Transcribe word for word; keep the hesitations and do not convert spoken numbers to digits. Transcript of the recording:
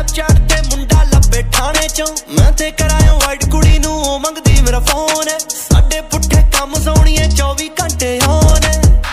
Snapchat ਤੇ ਮੁੰਡਾ ਲੱਭੇ ਠਾਣੇ ਚੋਂ ਮੈਂ ਤੇ ਕਰਾਇਆ ਵਾਈਟ ਕੁੜੀ ਨੂੰ ਉਹ ਮੰਗਦੀ ਮੇਰਾ ਫੋਨ ਹੈ ਸਾਡੇ ਪੁੱਠੇ ਕੰਮ ਸੋਣੀਏ ਚੌਵੀ ਘੰਟੇ ਔਨ